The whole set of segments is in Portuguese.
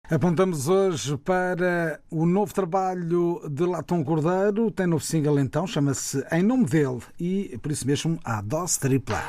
Apontamos hoje para o novo trabalho de Latom Cordeiro. Tem novo single então, chama-se Em Nome Dele e por isso mesmo a dose tripla.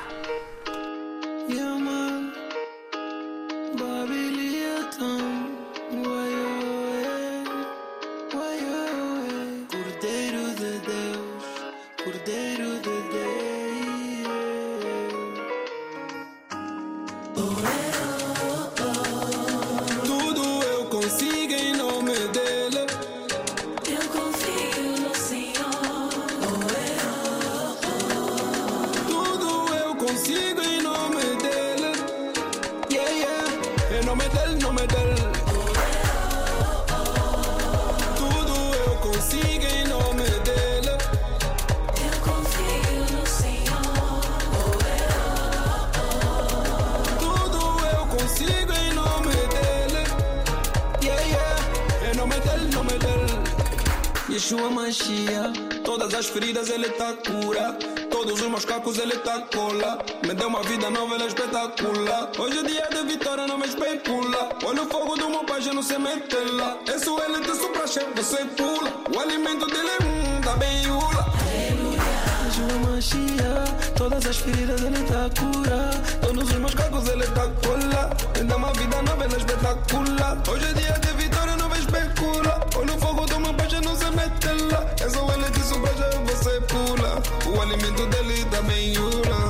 Yeshua Mashiach, todas as feridas ele tá cura, todos os meus cacos ele tá cola. Me deu uma vida nova, ele é espetacular. Hoje é dia de vitória, não me especula. Olha o fogo do meu pai, já não se mete lá. Esse o ele te supra, chefe, você pula. O alimento dele tá bem ula. Yeshua Mashiach, todas as feridas ele tá cura, todos os meus cacos ele tá cola. Me deu uma vida nova, ele é espetacular. Hoje é dia de vitória, não me especula. Olha o fogo do meu pai, já não se mete lá. É só ele te supra, já você pula. O alimento dele tá bem ula.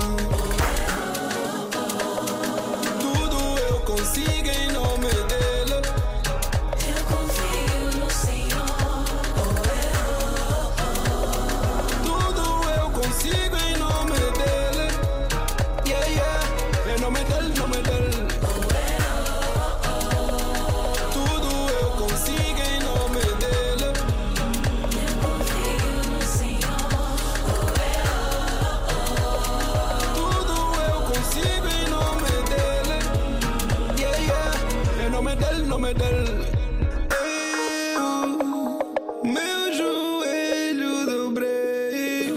Tudo eu consigo em nome dele. Eu confio no Senhor. Tudo eu consigo em nome dele. Yeah, yeah. Em nome dele, nome dele. Tudo eu consigo em nome dele. Eu confio no Senhor. Tudo eu consigo em nome dele. Yeah, yeah. Em nome dele, nome dele. Eu, meu joelho dobrei.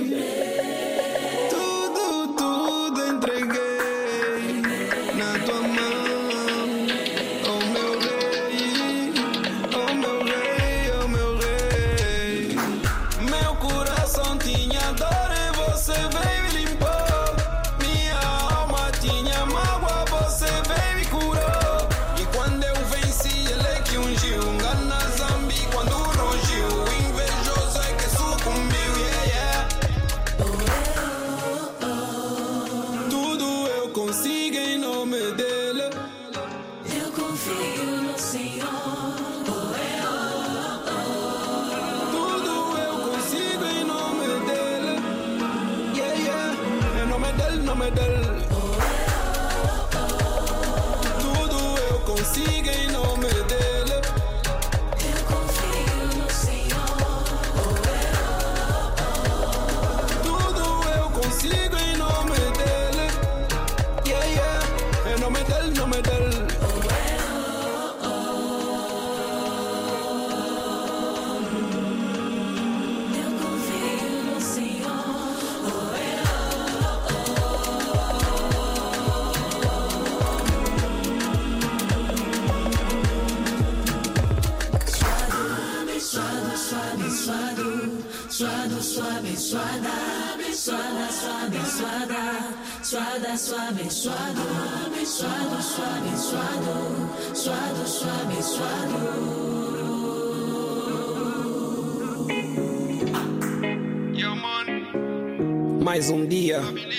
Tudo entreguei na tua mão. Oh meu rei, oh meu rei, oh meu rei. Meu coração tinha dor e você veio e limpou. Minha alma tinha mágoa, você veio e curou. E quando eu venci, ele é que ungiu. Engana Zambi quando rugiu. O invejoso é que sucumbiu, yeah, yeah. Tudo eu consigo em nome dele. Eu confio no Senhor. Tudo eu consigo em nome dele. Yeah, yeah. Em nome dele, nome dele. Tudo eu consigo em nome dele. Eu confio no Senhor. Tudo eu consigo em nome dele. Yeah, yeah. Em nome dele, nome dele. Eu confio no Senhor. Suado, suave, suada, suada, suave, suada, suada, suave, suado, suado, suave, suado, suado, suave, suado. Mais um dia,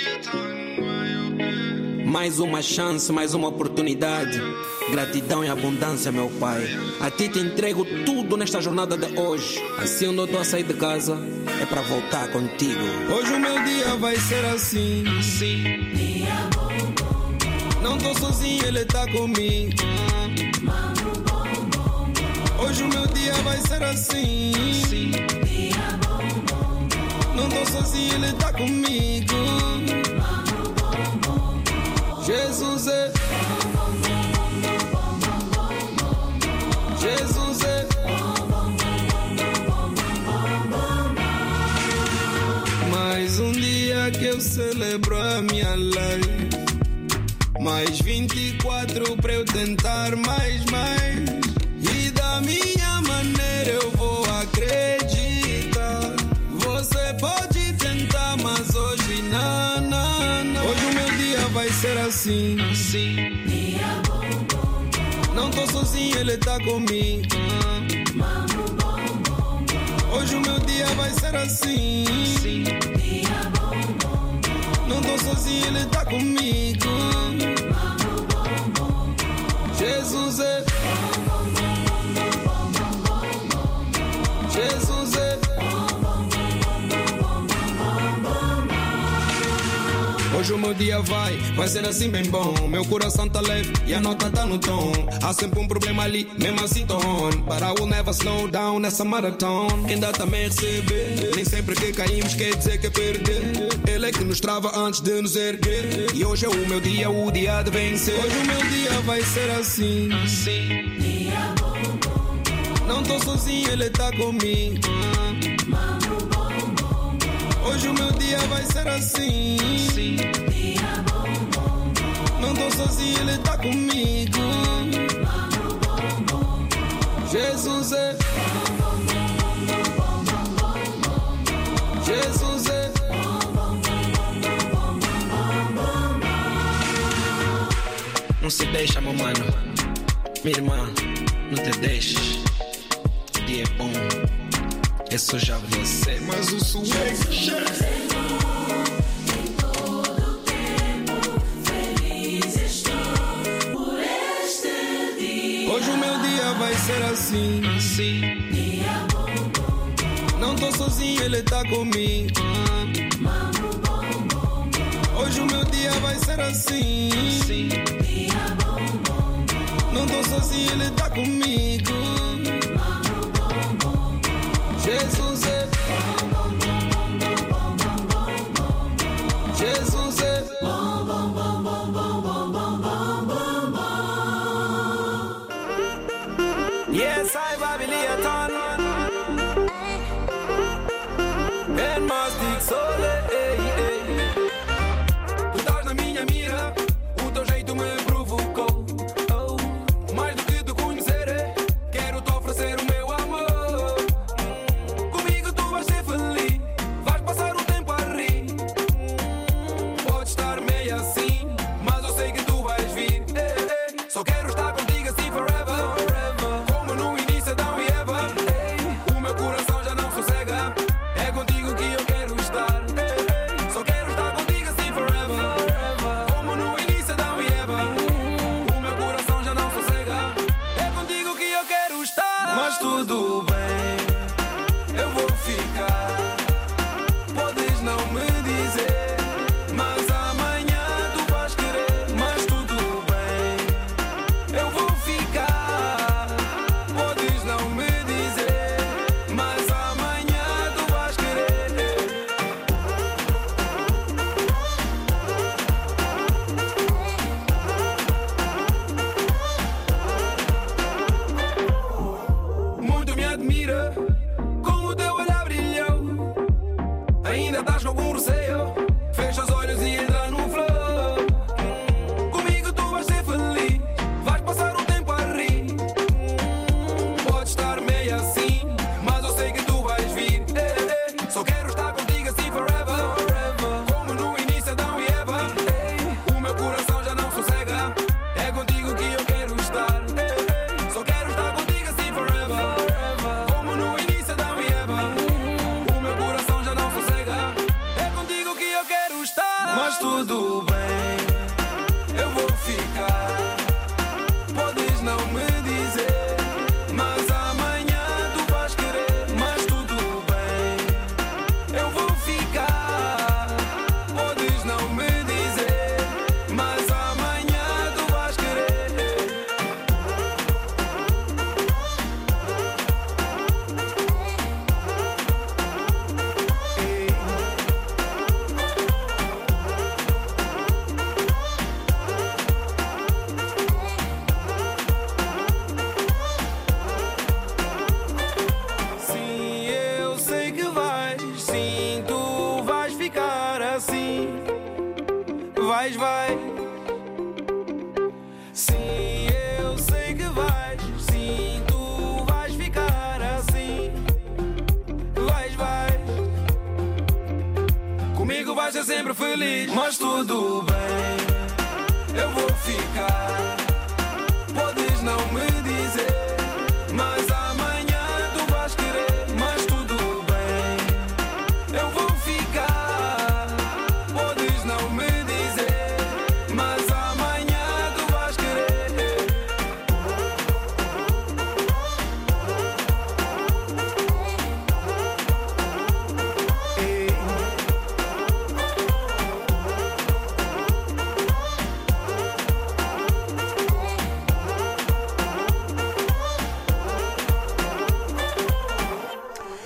mais uma chance, mais uma oportunidade. Gratidão e abundância, meu Pai. A Ti te entrego tudo nesta jornada de hoje. Assim onde eu estou a sair de casa, é para voltar contigo. Hoje o meu dia vai ser assim. Não tô sozinho, Ele tá comigo. Hoje o meu dia vai ser assim. Não tô sozinho, Ele tá comigo. Jesus é. Jesus é. Mais um dia que eu celebro a minha life. Mais 24 para eu tentar mais. sozinho, ele tá comigo. Hoje o meu dia vai ser assim. Não tô sozinho, ele tá comigo. Jesus é. Jesus é. Hoje o meu dia vai ser assim bem bom. Meu coração tá leve e a nota tá no tom. Há sempre um problema ali, mesmo assim tô on. But I will never slow down nessa maratona. Quem dá também recebe. Nem sempre que caímos quer dizer que é perder. Ele é que nos trava antes de nos erguer. E hoje é o meu dia, o dia de vencer. Hoje o meu dia vai ser assim. Não tô sozinho, ele tá comigo. Hoje o meu dia vai ser assim. Não tô sozinho, ele tá comigo. Jesus é. Jesus é. Não se deixa, meu mano. Minha irmã, não te deixes. O dia é bom. É só já você, mas o swing Em todo tempo, feliz estou por este dia. Hoje o meu dia vai ser assim. Dia bom, bom, bom. Não tô sozinho, ele tá comigo. Mambo, bom, bom, bom. Hoje o meu dia vai ser assim. Dia bom, bom, bom. Não tô sozinho, ele tá comigo. Mambo, bom, bom, bom. Jesus é. Jesus é. Bom, bom, bom, bom, bom, bom, bom, bom, bom, bom. Yes, I Babylon. And Mastic Sole. Tu estás na minha mira. O teu jeito me provocou. Oh, mais do que te conhecer, quero te oferecer o meu amor. Comigo tu vais ser feliz. Vais passar o tempo a rir. Pode estar meio assim, mas eu sei que tu vais vir. Só quero estar contigo assim forever. Como no início Adão e Eva. O meu coração já não sossega. É contigo que eu quero estar. Só quero estar contigo assim forever. Como no início Adão e Eva. O meu coração já não sossega. É contigo que eu quero estar. Mas tudo bem, eu vou ficar. Podes não me dizer, mas amanhã tu vais querer. Mas tudo bem, eu vou ficar. Podes não me dizer, mas amanhã tu vais querer. Muito me admira como o teu olhar brilhou. Ainda estás com algum receio? Fecha os olhos e entra no flow. Comigo tu vais ser feliz. Vais passar o tempo a rir. Pode estar meio assim, mas eu sei que tu vais vir. Só quero estar contigo assim forever. Como no início Adão e Eva. O meu coração já não sossega. É contigo que eu quero estar. Só quero estar contigo assim forever. Como no início Adão e Eva. O meu coração já não sossega. É contigo que eu quero estar. Mas tudo bem, eu vou ficar. Podes não me dizer, mas amanhã tu vais querer. Mas tudo bem, eu vou ficar. Podes não me dizer, mas amanhã tu vais querer. Sim, eu sei que vais. Sim, tu vais ficar assim. Vai. Sim, eu sei que vais. Sim, tu vais ficar assim. Vai. Comigo vais ser sempre feliz. Mas tudo bem, eu vou ficar. Podes não me dizer,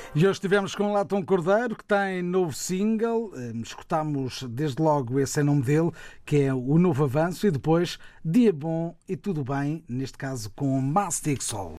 E hoje estivemos com Latom Cordeiro, que tem novo single. Escutámos desde logo esse em nome dele, que é o novo avanço, e depois Dia Bom e Tudo Bem, neste caso com Mastic Soul.